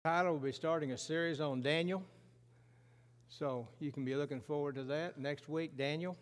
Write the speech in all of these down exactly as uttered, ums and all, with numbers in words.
Tyler will be starting a series on Daniel, so you can be looking forward to that next week, Daniel.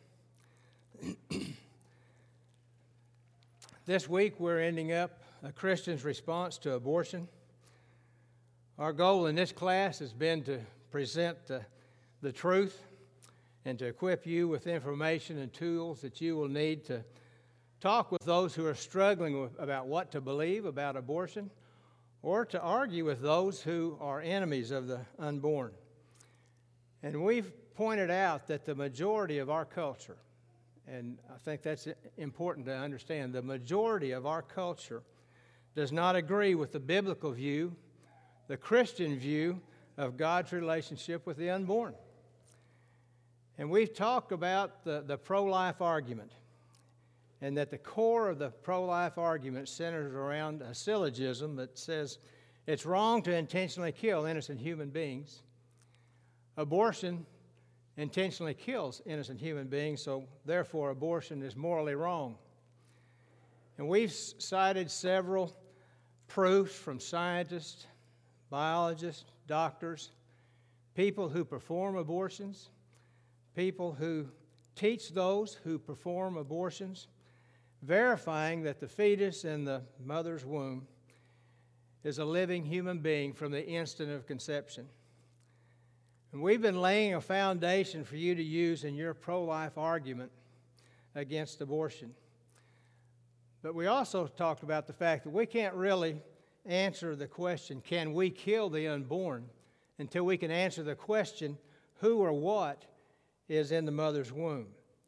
This week we're ending up a Christian's response to abortion. Our goal in this class has been to present uh, the truth and to equip you with information and tools that you will need to talk with those who are struggling with, about what to believe about abortion, or to argue with those who are enemies of the unborn. And we've pointed out that the majority of our culture, and I think that's important to understand, the majority of our culture does not agree with the biblical view, the Christian view of God's relationship with the unborn. And we've talked about the, the pro-life argument, and that the core of the pro-life argument centers around a syllogism that says it's wrong to intentionally kill innocent human beings. Abortion intentionally kills innocent human beings, so therefore abortion is morally wrong. And we've cited several proofs from scientists, biologists, doctors, people who perform abortions, people who teach those who perform abortions, verifying that the fetus in the mother's womb is a living human being from the instant of conception. And we've been laying a foundation for you to use in your pro-life argument against abortion. But we also talked about the fact that we can't really answer the question, can we kill the unborn, until we can answer the question, who or what is in the mother's womb.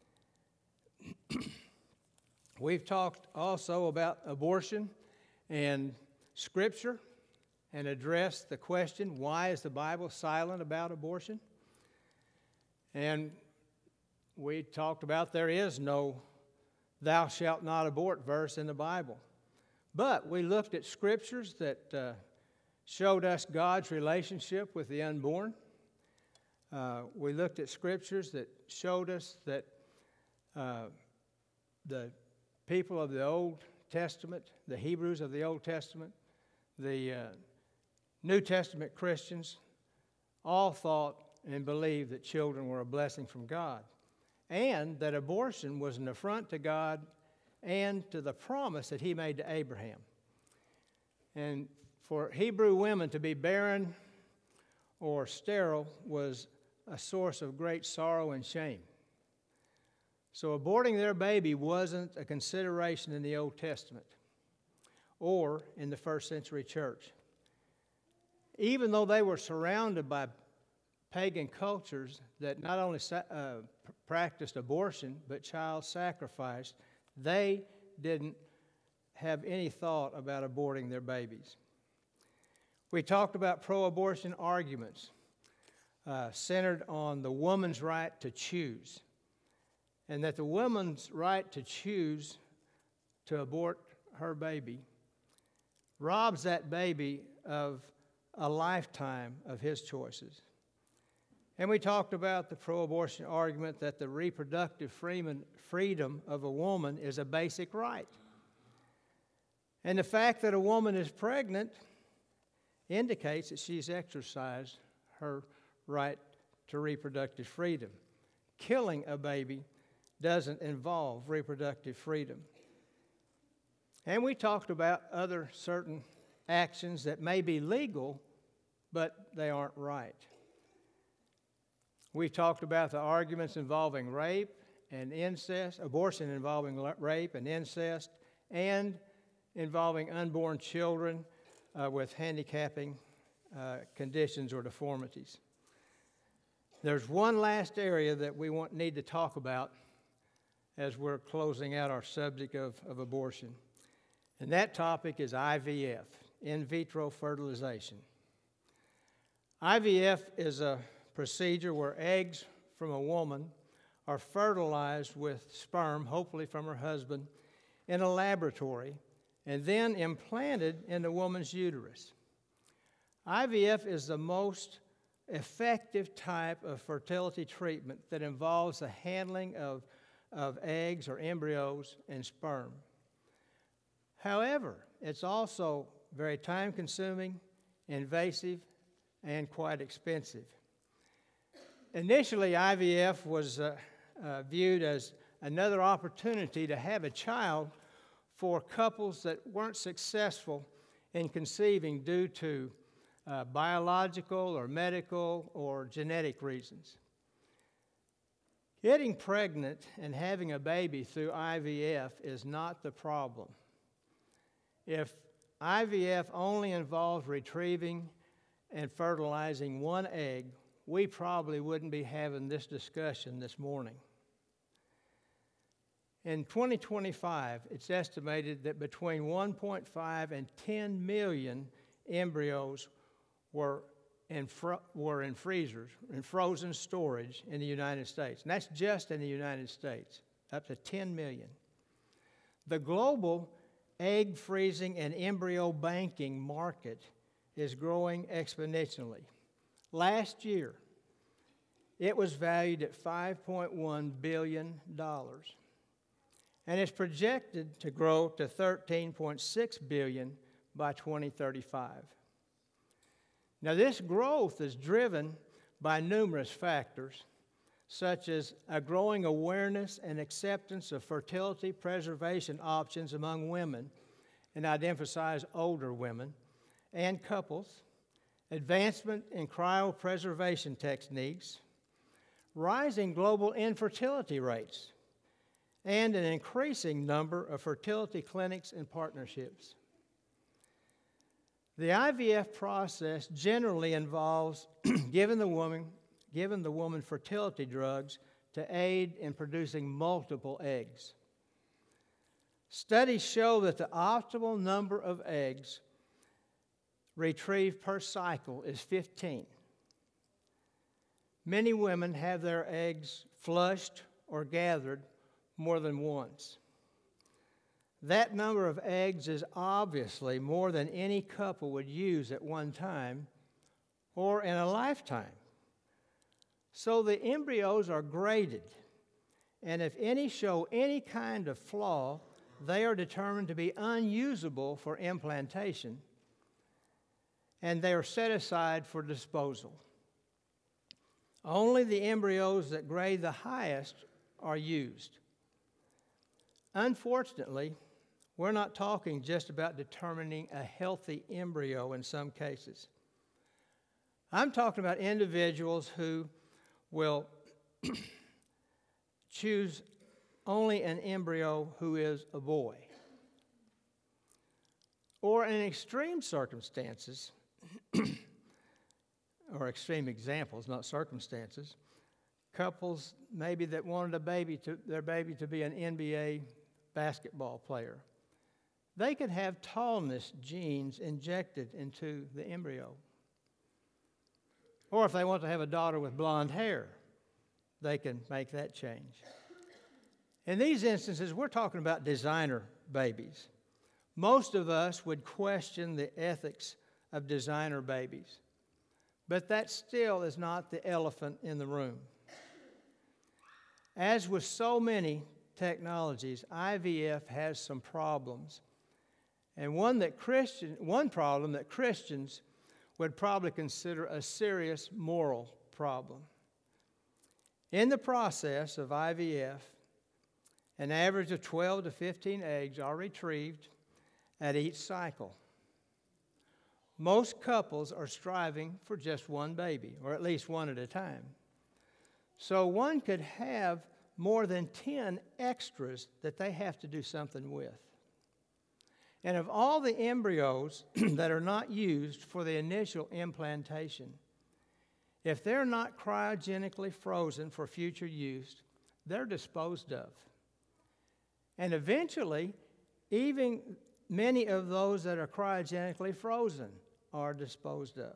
We've talked also about abortion and Scripture and addressed the question, why is the Bible silent about abortion? And we talked about there is no thou shalt not abort verse in the Bible. But we looked at Scriptures that uh, showed us God's relationship with the unborn. Uh, we looked at Scriptures that showed us that uh, the people of the Old Testament, the Hebrews of the Old Testament, the uh, New Testament Christians, all thought and believed that children were a blessing from God, and that abortion was an affront to God and to the promise that He made to Abraham. And for Hebrew women to be barren or sterile was a source of great sorrow and shame. So aborting their baby wasn't a consideration in the Old Testament or in the first century church. Even though they were surrounded by pagan cultures that not only uh, practiced abortion but child sacrifice, they didn't have any thought about aborting their babies. We talked about pro-abortion arguments uh, centered on the woman's right to choose, and that the woman's right to choose to abort her baby robs that baby of a lifetime of his choices. And we talked about the pro-abortion argument that the reproductive freedom of a woman is a basic right. And the fact that a woman is pregnant indicates that she's exercised her right to reproductive freedom. Killing a baby doesn't involve reproductive freedom. And we talked about other certain actions that may be legal, but they aren't right. We talked about the arguments involving rape and incest, abortion involving rape and incest, and involving unborn children uh, with handicapping uh, conditions or deformities. There's one last area that we want, need to talk about as we're closing out our subject of, of abortion. And that topic is I V F, in vitro fertilization. I V F is a procedure where eggs from a woman are fertilized with sperm, hopefully from her husband, in a laboratory, and then implanted in the woman's uterus. I V F is the most effective type of fertility treatment that involves the handling of, of eggs or embryos and sperm. However, it's also very time-consuming invasive, and quite expensive. Initially, I V F was uh, uh, viewed as another opportunity to have a child for couples that weren't successful in conceiving due to uh, biological or medical or genetic reasons. Getting pregnant and having a baby through I V F is not the problem. If I V F only involved retrieving and fertilizing one egg, we probably wouldn't be having this discussion this morning. In twenty twenty-five, it's estimated that between one point five and ten million embryos were in, fro- were in freezers, in frozen storage in the United States. And that's just in the United States, up to ten million. The global egg freezing and embryo banking market is growing exponentially. Last year, it was valued at five point one billion dollars, and it's projected to grow to thirteen point six billion dollars by twenty thirty-five. Now, this growth is driven by numerous factors, such as a growing awareness and acceptance of fertility preservation options among women, and I'd emphasize older women, and couples, advancement in cryopreservation techniques, rising global infertility rates, and an increasing number of fertility clinics and partnerships. The I V F process generally involves giving the woman, giving the woman fertility drugs to aid in producing multiple eggs. Studies show that the optimal number of eggs retrieved per cycle is fifteen. Many women have their eggs flushed or gathered more than once. That number of eggs is obviously more than any couple would use at one time or in a lifetime. So the embryos are graded, and if any show any kind of flaw, they are determined to be unusable for implantation, and they are set aside for disposal. Only the embryos that grade the highest are used. Unfortunately, we're not talking just about determining a healthy embryo in some cases. I'm talking about individuals who will choose only an embryo who is a boy. Or in extreme circumstances, or extreme examples, not circumstances, couples maybe that wanted a baby to, their baby to be an N B A basketball player. They could have tallness genes injected into the embryo. Or if they want to have a daughter with blonde hair, they can make that change. In these instances, we're talking about designer babies. Most of us would question the ethics of designer babies, but that still is not the elephant in the room. As with so many technologies, I V F has some problems. And one that Christian, one problem that Christians would probably consider a serious moral problem. In the process of I V F, an average of twelve to fifteen eggs are retrieved at each cycle. Most couples are striving for just one baby, or at least one at a time. So one could have more than ten extras that they have to do something with. And of all the embryos that are not used for the initial implantation, if they're not cryogenically frozen for future use, they're disposed of. And eventually, even many of those that are cryogenically frozen are disposed of.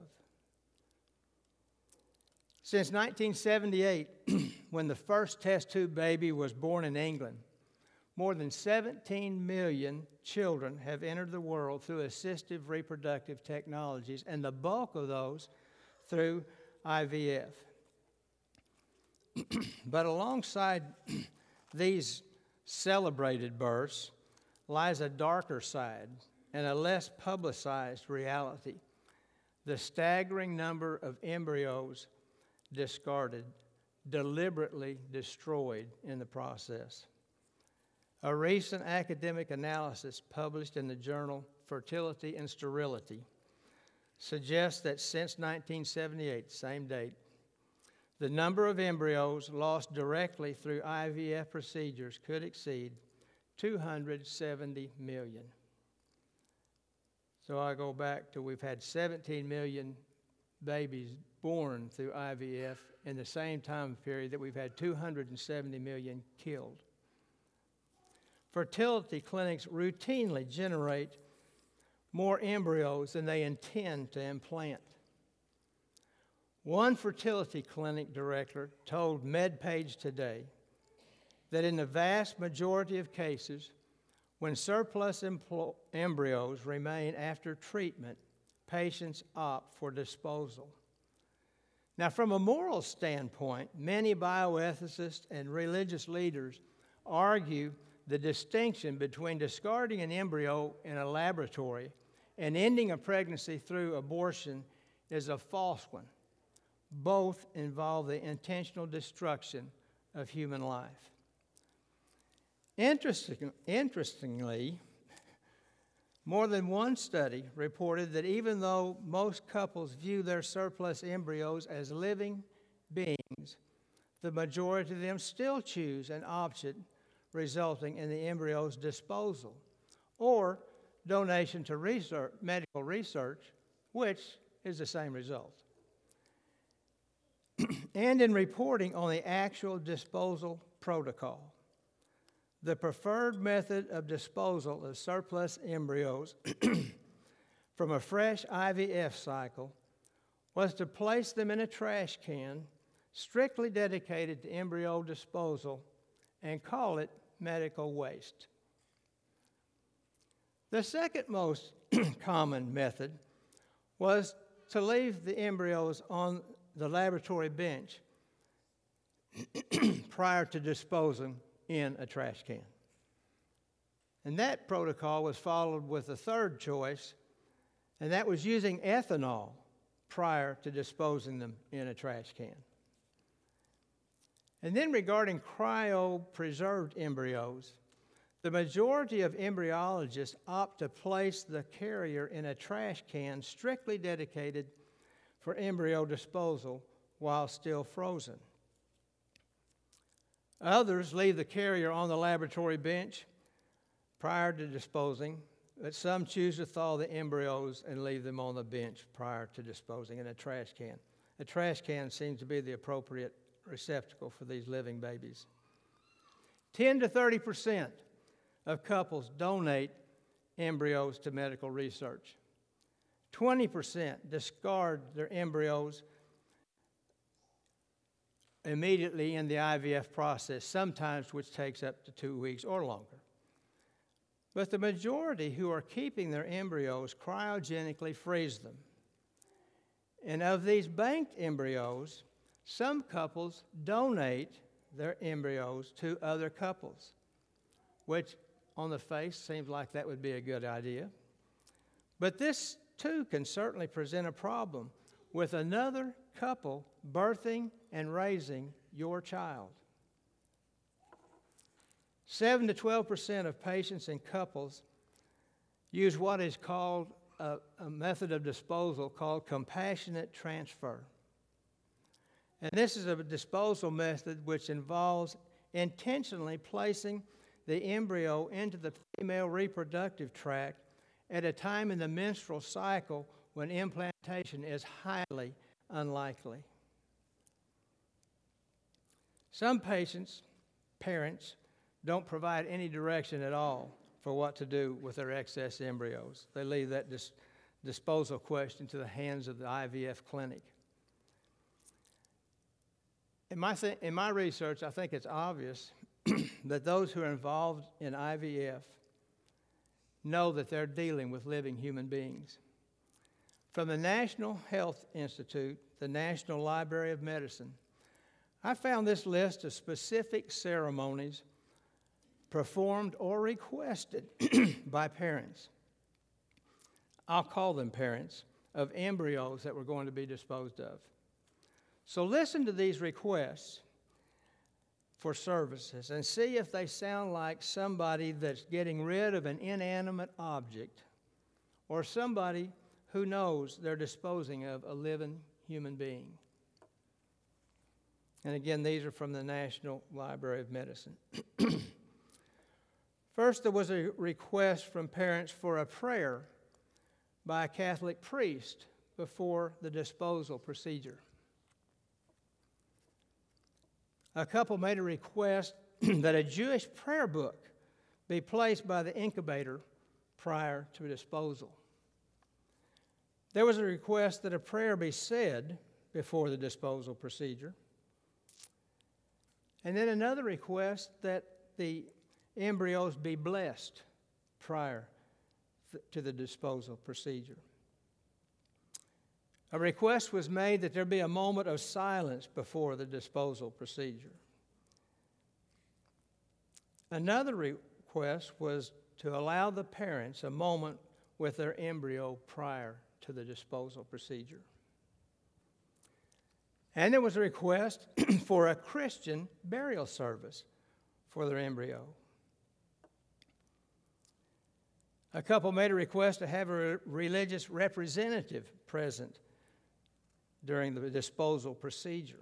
Since nineteen seventy-eight, when the first test tube baby was born in England, more than seventeen million children have entered the world through assistive reproductive technologies, and the bulk of those through I V F. But alongside these celebrated births lies a darker side and a less publicized reality. the staggering number of embryos discarded, deliberately destroyed in the process. A recent academic analysis published in the journal Fertility and Sterility suggests that since nineteen seventy-eight, same date, the number of embryos lost directly through I V F procedures could exceed two hundred seventy million. So I go back to we've had seventeen million babies born through I V F in the same time period that we've had two hundred seventy million killed. Fertility clinics routinely generate more embryos than they intend to implant. One fertility clinic director told MedPage Today that in the vast majority of cases, when surplus empl- embryos remain after treatment, patients opt for disposal. Now, from a moral standpoint, many bioethicists and religious leaders argue the distinction between discarding an embryo in a laboratory and ending a pregnancy through abortion is a false one. Both involve the intentional destruction of human life. Interesting, interestingly, more than one study reported that even though most couples view their surplus embryos as living beings, the majority of them still choose an option resulting in the embryo's disposal or donation to research, medical research, which is the same result. And in reporting on the actual disposal protocol, the preferred method of disposal of surplus embryos from a fresh I V F cycle was to place them in a trash can strictly dedicated to embryo disposal and call it medical waste. The second most common method was to leave the embryos on the laboratory bench prior to disposing in a trash can. And that protocol was followed with a third choice, and that was using ethanol prior to disposing them in a trash can. And then regarding cryopreserved embryos, the majority of embryologists opt to place the carrier in a trash can strictly dedicated for embryo disposal while still frozen. Others leave the carrier on the laboratory bench prior to disposing, but some choose to thaw the embryos and leave them on the bench prior to disposing in a trash can. A trash can seems to be the appropriate receptacle for these living babies. ten to thirty percent of couples donate embryos to medical research. twenty percent discard their embryos immediately in the I V F process, sometimes which takes up to two weeks or longer. But the majority who are keeping their embryos cryogenically freeze them. And of these banked embryos, some couples donate their embryos to other couples, which on the face seems like that would be a good idea. But this too can certainly present a problem with another couple birthing and raising your child. seven to twelve percent of patients and couples use what is called a, a method of disposal called compassionate transfer. And this is a disposal method which involves intentionally placing the embryo into the female reproductive tract at a time in the menstrual cycle when implantation is highly unlikely. Some patients, parents, don't provide any direction at all for what to do with their excess embryos. They leave that dis- disposal question to the hands of the I V F clinic. In my, th- in my research, I think it's obvious that those who are involved in I V F know that they're dealing with living human beings. From the National Health Institute, the National Library of Medicine, I found this list of specific ceremonies performed or requested by parents. I'll call them parents. of embryos that were going to be disposed of. So listen to these requests for services and see if they sound like somebody that's getting rid of an inanimate object or somebody who knows they're disposing of a living human being. And again, these are from the National Library of Medicine. First, there was a request from parents for a prayer by a Catholic priest before the disposal procedure. A couple made a request that a Jewish prayer book be placed by the incubator prior to disposal. There was a request that a prayer be said before the disposal procedure. And then another request that the embryos be blessed prior th- to the disposal procedure. A request was made that there be a moment of silence before the disposal procedure. Another request was to allow the parents a moment with their embryo prior to the disposal procedure. And there was a request for a Christian burial service for their embryo. A couple made a request to have a religious representative present during the disposal procedure.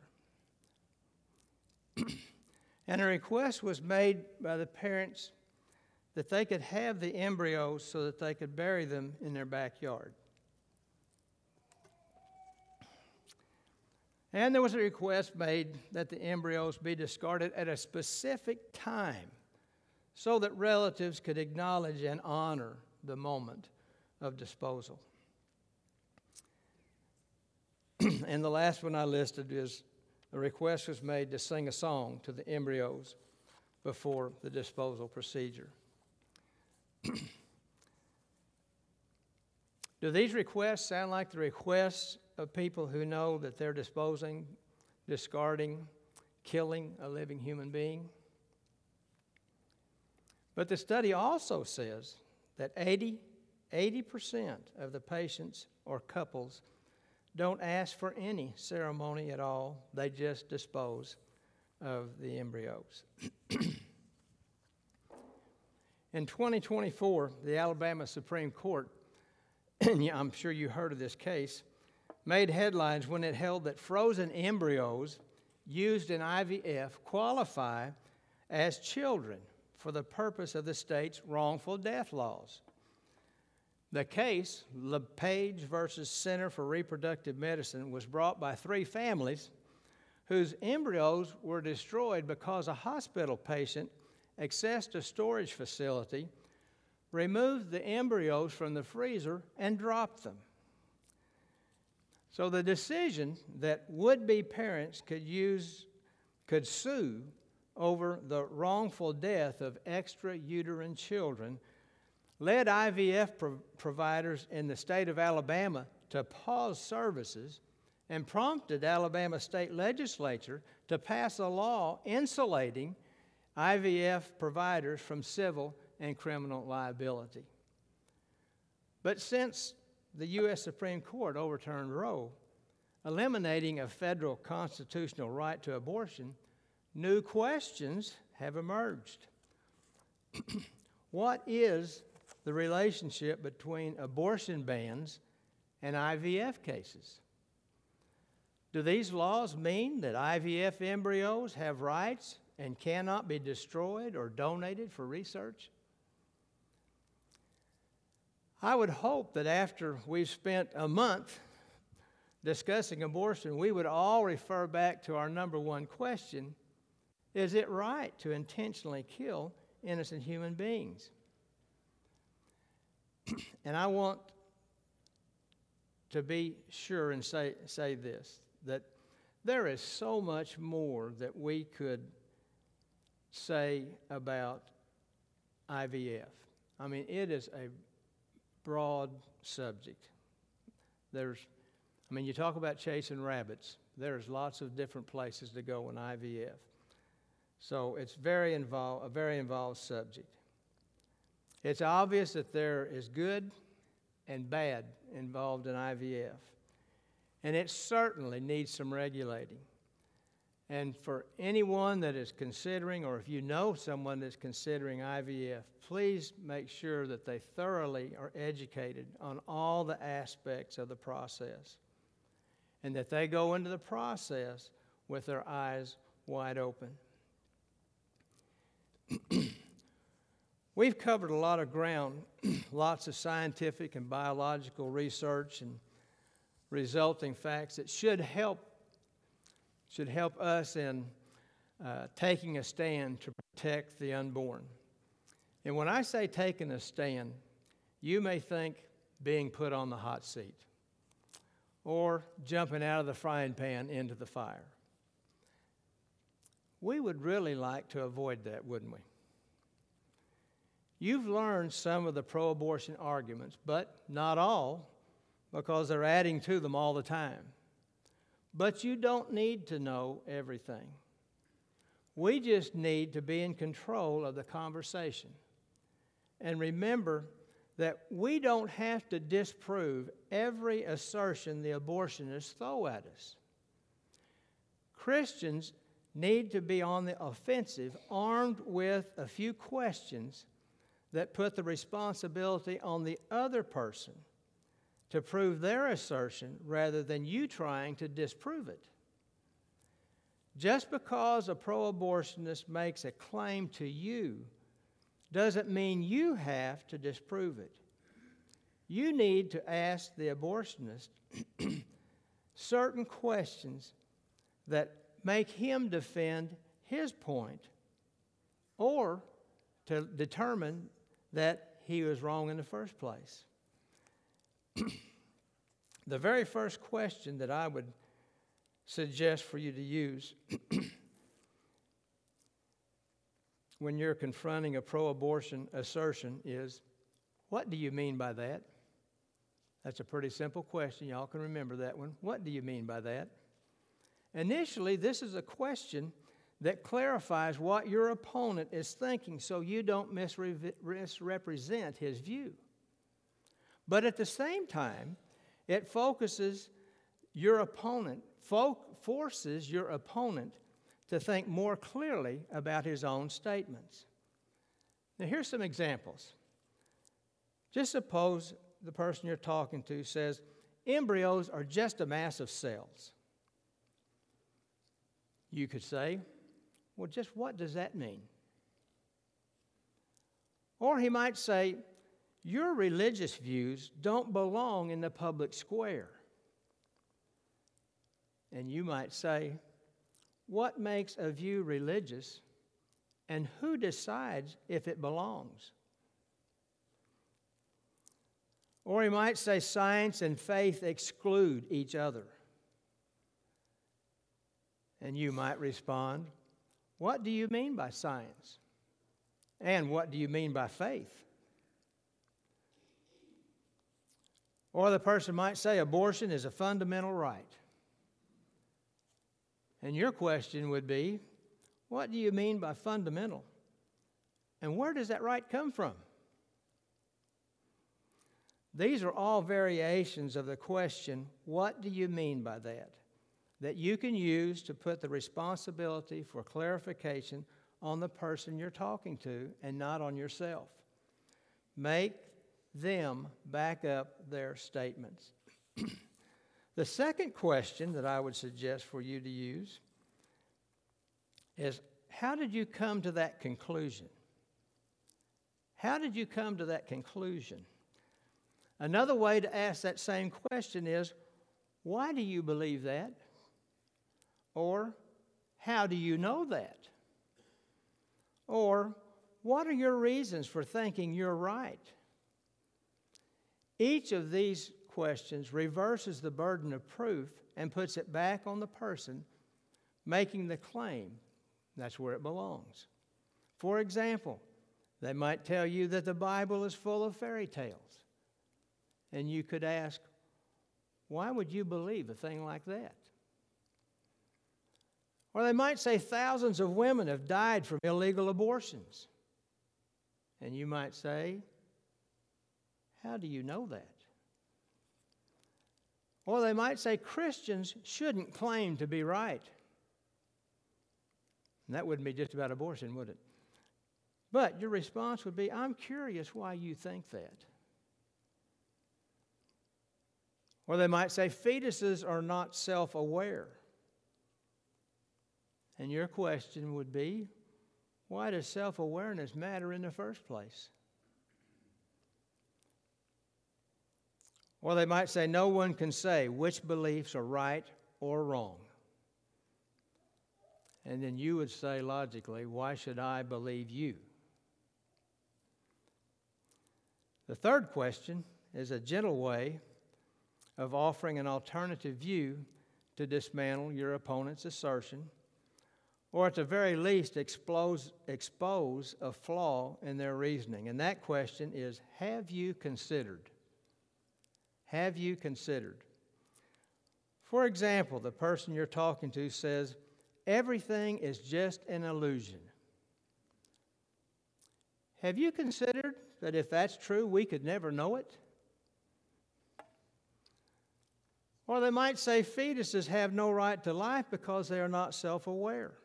And a request was made by the parents that they could have the embryos so that they could bury them in their backyard. And there was a request made that the embryos be discarded at a specific time so that relatives could acknowledge and honor the moment of disposal. And the last one I listed is a request was made to sing a song to the embryos before the disposal procedure. Do these requests sound like the requests of people who know that they're disposing, discarding, killing a living human being? But the study also says that eighty, eighty percent of the patients or couples don't ask for any ceremony at all. They just dispose of the embryos. In twenty twenty-four, the Alabama Supreme Court, and I'm sure you heard of this case, made headlines when it held that frozen embryos used in I V F qualify as children for the purpose of the state's wrongful death laws. The case, LePage versus Center for Reproductive Medicine, was brought by three families whose embryos were destroyed because a hospital patient accessed a storage facility, removed the embryos from the freezer, and dropped them. So the decision that would-be parents could use, could sue over the wrongful death of extrauterine children led I V F pro- providers in the state of Alabama to pause services and prompted Alabama state legislature to pass a law insulating I V F providers from civil and criminal liability. But since the U S Supreme Court overturned Roe, eliminating a federal constitutional right to abortion, new questions have emerged. What is the relationship between abortion bans and I V F cases? Do these laws mean that I V F embryos have rights and cannot be destroyed or donated for research? I would hope that after we've spent a month discussing abortion, we would all refer back to our number one question: is it right to intentionally kill innocent human beings? And I want to be sure and say, say this, that there is so much more that we could say about I V F. I mean, it is a broad subject. There's, I mean, you talk about chasing rabbits. There's lots of different places to go in I V F. So it's very involved, a very involved subject. It's obvious that there is good and bad involved in I V F. And it certainly needs some regulating. And for anyone that is considering, or if you know someone that's considering I V F, please make sure that they thoroughly are educated on all the aspects of the process, and that they go into the process with their eyes wide open. We've covered a lot of ground, lots of scientific and biological research and resulting facts that should help should help us in uh, taking a stand to protect the unborn. And when I say taking a stand, you may think being put on the hot seat or jumping out of the frying pan into the fire. We would really like to avoid that, wouldn't we? You've learned some of the pro-abortion arguments, but not all, because they're adding to them all the time. But you don't need to know everything. We just need to be in control of the conversation. And remember that we don't have to disprove every assertion the abortionists throw at us. Christians need to be on the offensive, armed with a few questions that put the responsibility on the other person to prove their assertion rather than you trying to disprove it. Just because a pro-abortionist makes a claim to you doesn't mean you have to disprove it. You need to ask the abortionist certain questions that make him defend his point, or to determine that he was wrong in the first place. The very first question that I would suggest for you to use when you're confronting a pro-abortion assertion is, what do you mean by that? That's a pretty simple question. Y'all can remember that one. What do you mean by that? Initially, this is a question that clarifies what your opponent is thinking so you don't misre- misrepresent his view. But at the same time, it focuses your opponent, fo- forces your opponent to think more clearly about his own statements. Now, here's some examples. Just suppose the person you're talking to says, embryos are just a mass of cells. You could say, well, just what does that mean? Or he might say, your religious views don't belong in the public square. And you might say, what makes a view religious, and who decides if it belongs? Or he might say science and faith exclude each other. And you might respond, what do you mean by science? And what do you mean by faith? Or the person might say abortion is a fundamental right. And your question would be, what do you mean by fundamental? And where does that right come from? These are all variations of the question, what do you mean by that? That you can use to put the responsibility for clarification on the person you're talking to and not on yourself. Make them back up their statements. The second question that I would suggest for you to use is, how did you come to that conclusion? How did you come to that conclusion? Another way to ask that same question is, why do you believe that? Or, how do you know that? Or, what are your reasons for thinking you're right? Each of these questions reverses the burden of proof and puts it back on the person making the claim. That's where it belongs. For example, they might tell you that the Bible is full of fairy tales. And you could ask, why would you believe a thing like that? Or they might say thousands of women have died from illegal abortions. And you might say, how do you know that? Or they might say Christians shouldn't claim to be right. And that wouldn't be just about abortion, would it? But your response would be, I'm curious why you think that. Or they might say fetuses are not self-aware. And your question would be, why does self-awareness matter in the first place? Or they might say, no one can say which beliefs are right or wrong. And then you would say logically, why should I believe you? The third question is a gentle way of offering an alternative view to dismantle your opponent's assertion, or at the very least expose, expose a flaw in their reasoning. And that question is, have you considered? Have you considered? For example, the person you're talking to says, everything is just an illusion. Have you considered that if that's true, we could never know it? Or they might say fetuses have no right to life because they are not self-aware.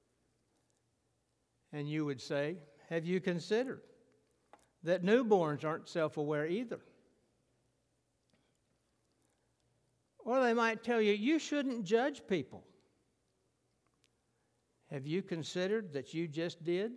And you would say, have you considered that newborns aren't self-aware either? Or they might tell you, you shouldn't judge people. Have you considered that you just did?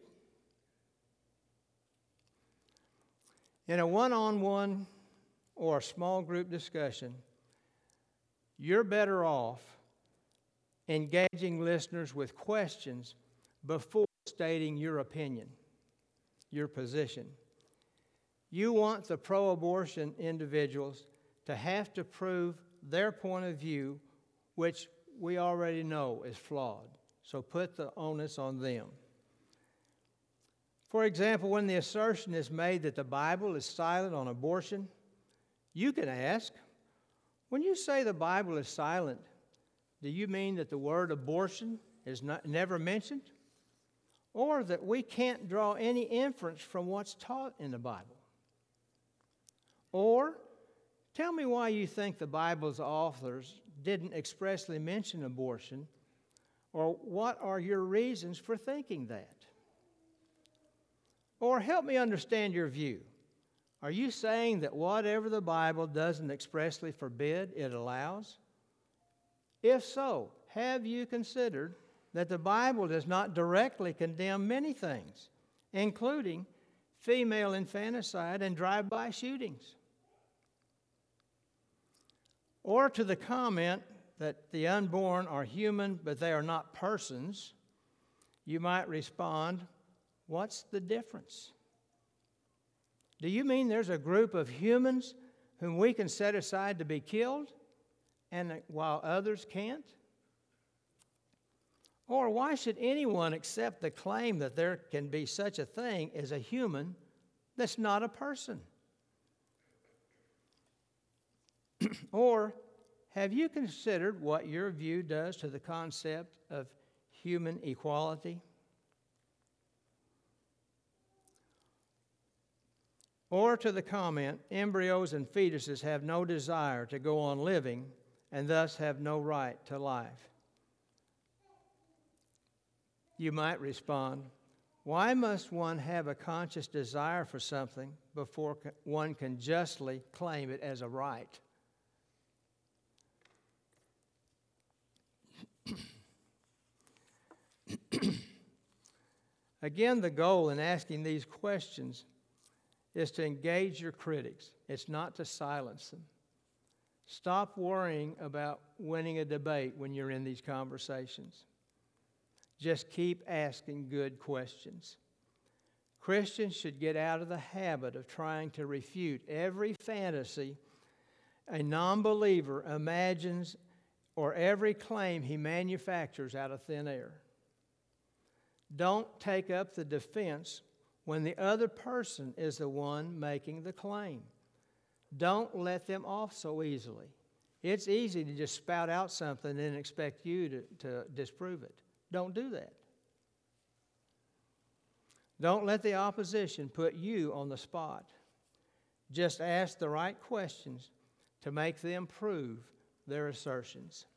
In a one-on-one or a small group discussion, you're better off engaging listeners with questions before stating your opinion, your position. You want the pro-abortion individuals to have to prove their point of view, which we already know is flawed. So put the onus on them. For example, when the assertion is made that the Bible is silent on abortion, you can ask, when you say the Bible is silent, do you mean that the word abortion is not, never mentioned? Or that we can't draw any inference from what's taught in the Bible? Or tell me why you think the Bible's authors didn't expressly mention abortion, or what are your reasons for thinking that? Or help me understand your view. Are you saying that whatever the Bible doesn't expressly forbid, it allows? If so, have you considered that the Bible does not directly condemn many things, including female infanticide and drive-by shootings? Or to the comment that the unborn are human, but they are not persons, you might respond, what's the difference? Do you mean there's a group of humans whom we can set aside to be killed, and while others can't? Or why should anyone accept the claim that there can be such a thing as a human that's not a person? Or have you considered what your view does to the concept of human equality? Or to the comment, embryos and fetuses have no desire to go on living and thus have no right to life. You might respond, why must one have a conscious desire for something before one can justly claim it as a right? Again, the goal in asking these questions is to engage your critics. It's not to silence them. Stop worrying about winning a debate when you're in these conversations. Just keep asking good questions. Christians should get out of the habit of trying to refute every fantasy a non-believer imagines or every claim he manufactures out of thin air. Don't take up the defense when the other person is the one making the claim. Don't let them off so easily. It's easy to just spout out something and expect you to, to disprove it. Don't do that. Don't let the opposition put you on the spot. Just ask the right questions to make them prove their assertions.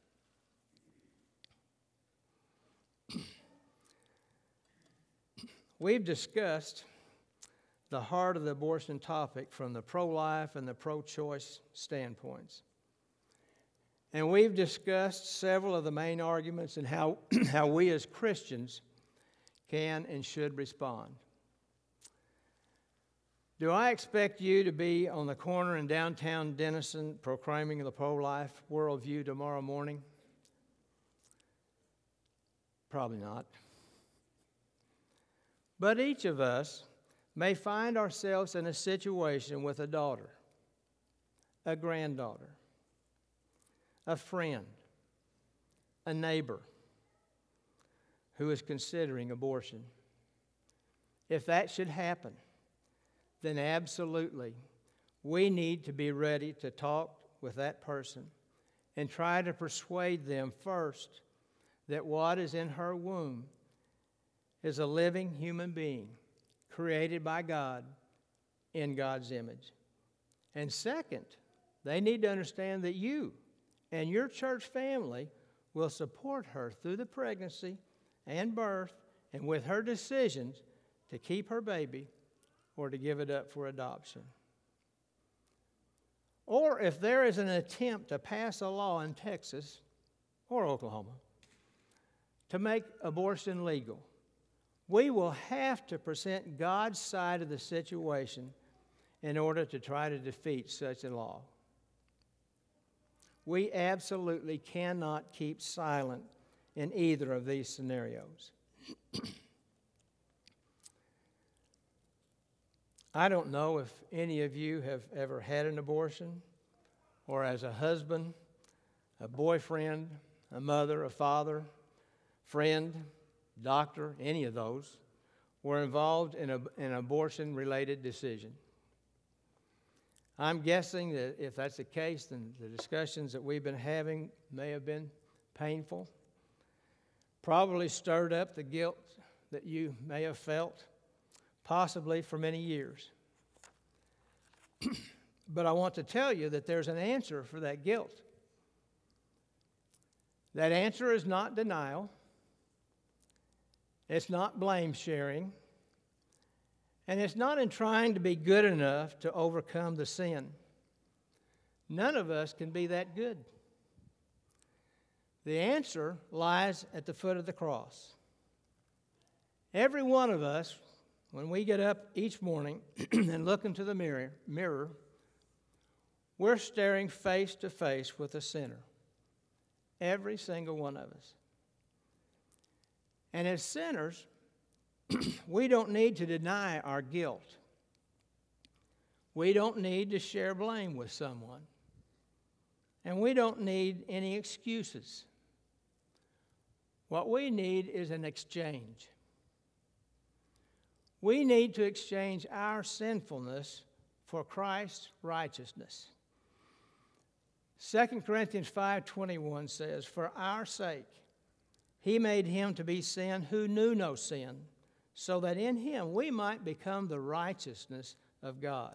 We've discussed the heart of the abortion topic from the pro-life and the pro-choice standpoints. And we've discussed several of the main arguments and how, how we as Christians can and should respond. Do I expect you to be on the corner in downtown Denison proclaiming the pro-life worldview tomorrow morning? Probably not. But each of us may find ourselves in a situation with a daughter, a granddaughter, a friend, a neighbor who is considering abortion. If that should happen, then absolutely we need to be ready to talk with that person and try to persuade them first that what is in her womb is a living human being created by God in God's image. And second, they need to understand that you and your church family will support her through the pregnancy and birth and with her decisions to keep her baby or to give it up for adoption. Or if there is an attempt to pass a law in Texas or Oklahoma to make abortion legal, we will have to present God's side of the situation in order to try to defeat such a law. We absolutely cannot keep silent in either of these scenarios. I don't know if any of you have ever had an abortion, or as a husband, a boyfriend, a mother, a father, friend, doctor, any of those, were involved in, a, in an abortion-related decision. I'm guessing that if that's the case, then the discussions that we've been having may have been painful, probably stirred up the guilt that you may have felt, possibly for many years. But I want to tell you that there's an answer for that guilt. That answer is not denial. It's not blame sharing. And it's not in trying to be good enough to overcome the sin. None of us can be that good. The answer lies at the foot of the cross. Every one of us, when we get up each morning and look into the mirror, mirror, we're staring face to face with a sinner. Every single one of us. And as sinners, we don't need to deny our guilt. We don't need to share blame with someone. And we don't need any excuses. What we need is an exchange. We need to exchange our sinfulness for Christ's righteousness. Second Corinthians five twenty-one says, "For our sake he made him to be sin who knew no sin, so that in him we might become the righteousness of God."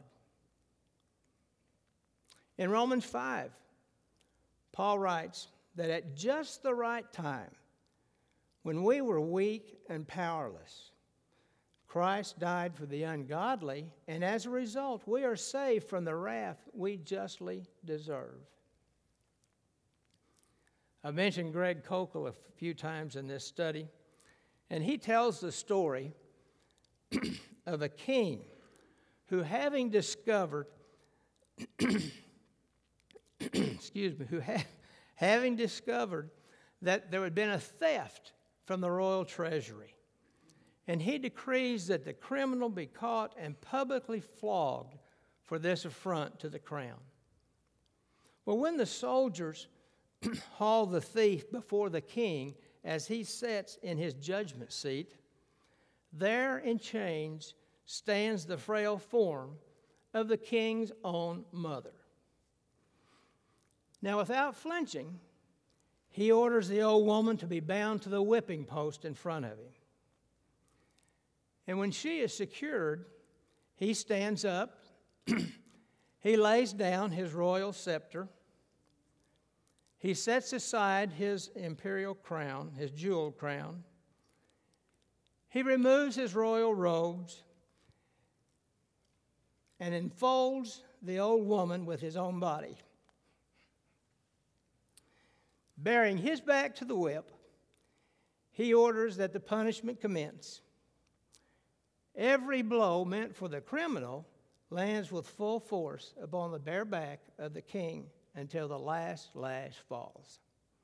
In Romans five, Paul writes that at just the right time, when we were weak and powerless, Christ died for the ungodly, and as a result, we are saved from the wrath we justly deserve. I've mentioned Greg Koukl a few times in this study, and he tells the story of a king who, having discovered, excuse me, who ha- having discovered that there had been a theft from the royal treasury, and he decrees that the criminal be caught and publicly flogged for this affront to the crown. Well, when the soldiers haul the thief before the king as he sits in his judgment seat, there in chains stands the frail form of the king's own mother. Now, without flinching, he orders the old woman to be bound to the whipping post in front of him. And when she is secured, he stands up, he lays down his royal scepter, He sets aside his imperial crown, his jeweled crown. He removes his royal robes and enfolds the old woman with his own body. Bearing his back to the whip, he orders that the punishment commence. Every blow meant for the criminal lands with full force upon the bare back of the king until the last lash falls.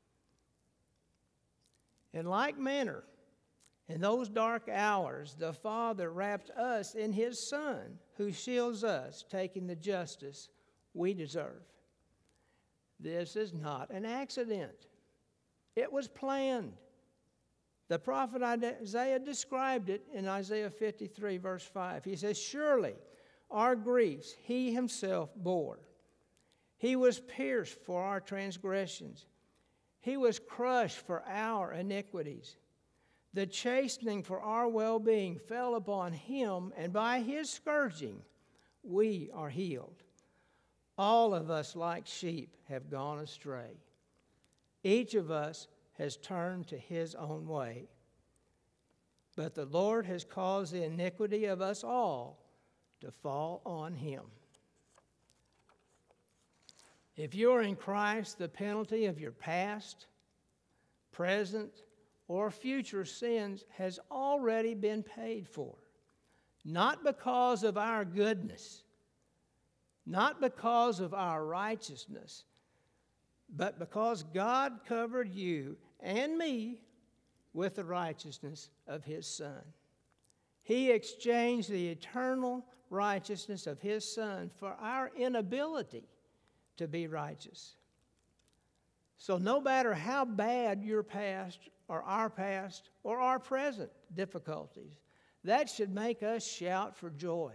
In like manner, in those dark hours, the Father wrapped us in his Son, who shields us, taking the justice we deserve. This is not an accident. It was planned. The prophet Isaiah described it in Isaiah fifty-three, verse five. He says, surely our griefs he himself bore. He was pierced for our transgressions. He was crushed for our iniquities. The chastening for our well-being fell upon him, and by his scourging we are healed. All of us, like sheep, have gone astray. Each of us has turned to his own way. But the Lord has caused the iniquity of us all to fall on him. If you're in Christ, the penalty of your past, present, or future sins has already been paid for. Not because of our goodness, not because of our righteousness, but because God covered you and me with the righteousness of his Son. He exchanged the eternal righteousness of his Son for our inability to be righteous. So no matter how bad your past or our past or our present difficulties, that should make us shout for joy.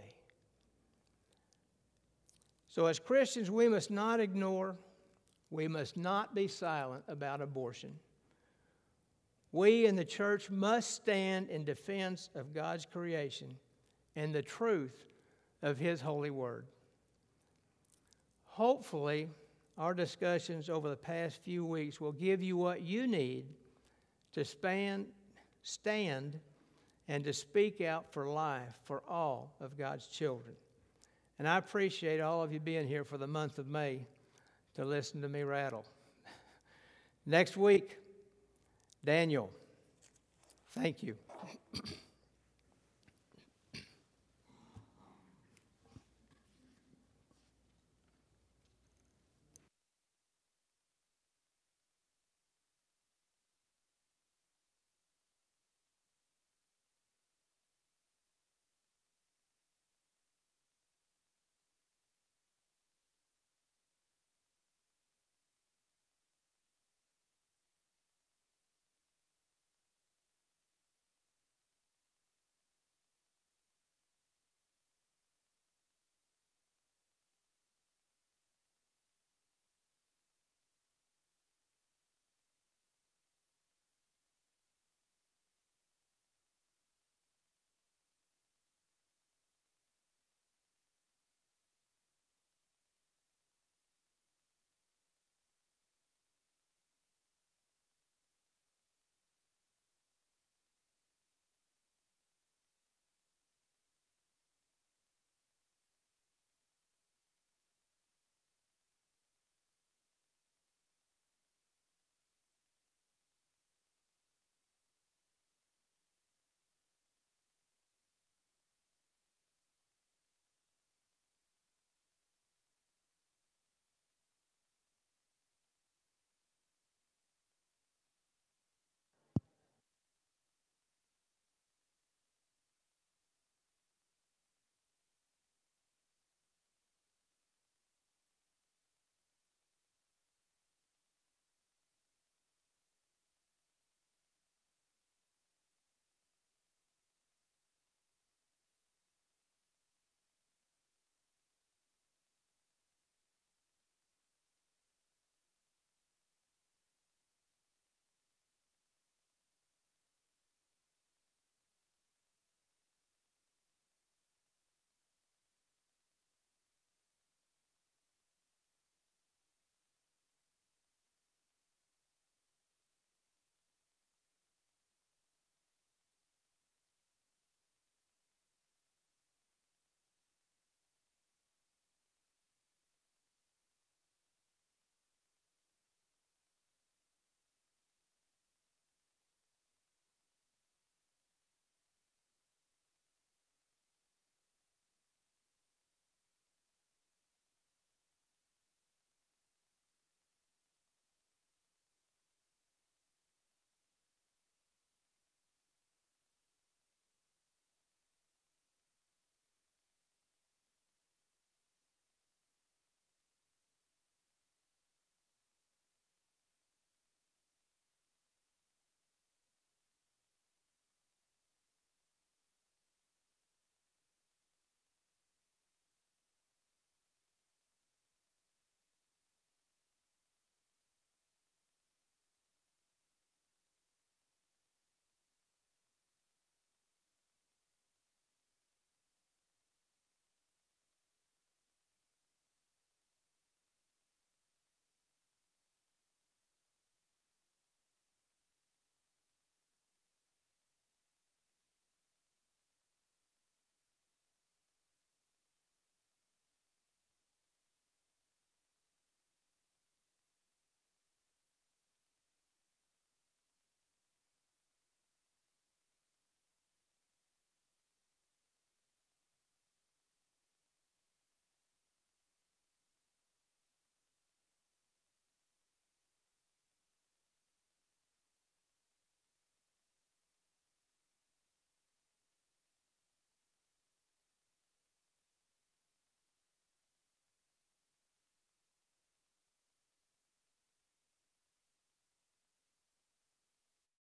So as Christians, we must not ignore, we must not be silent about abortion. We in the church must stand in defense of God's creation and the truth of his holy word. Hopefully, our discussions over the past few weeks will give you what you need to span, stand and to speak out for life for all of God's children. And I appreciate all of you being here for the month of May to listen to me rattle. Next week, Daniel. Thank you.